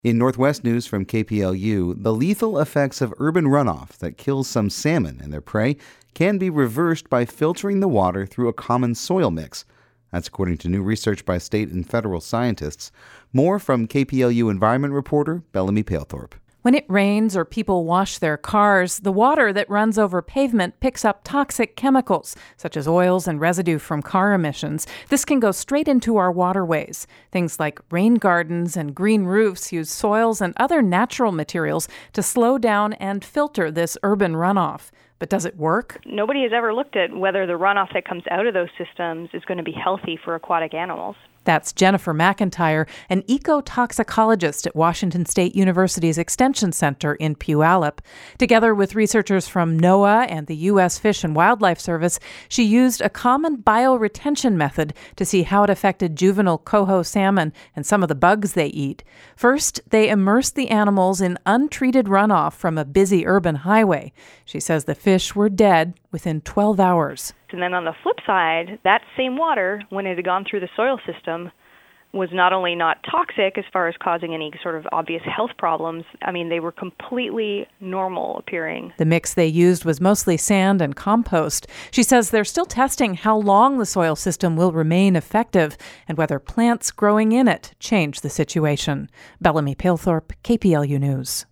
In Northwest News from KPLU, the lethal effects of urban runoff that kills some salmon and their prey can be reversed by filtering the water through a common soil mix. That's according to new research by state and federal scientists. More from KPLU environment reporter Bellamy Palethorpe. When it rains or people wash their cars, the water that runs over pavement picks up toxic chemicals, such as oils and residue from car emissions. This can go straight into our waterways. Things like rain gardens and green roofs use soils and other natural materials to slow down and filter this urban runoff. But does it work? Nobody has ever looked at whether the runoff that comes out of those systems is going to be healthy for aquatic animals. That's Jennifer McIntyre, an ecotoxicologist at Washington State University's Extension Center in Puyallup. Together with researchers from NOAA and the U.S. Fish and Wildlife Service, she used a common bioretention method to see how it affected juvenile coho salmon and some of the bugs they eat. First, they immersed the animals in untreated runoff from a busy urban highway. She says the fish were dead within 12 hours. And then on the flip side, that same water, when it had gone through the soil system, was not only not toxic as far as causing any sort of obvious health problems, they were completely normal appearing. The mix they used was mostly sand and compost. She says they're still testing how long the soil system will remain effective and whether plants growing in it change the situation. Bellamy Palethorpe, KPLU News.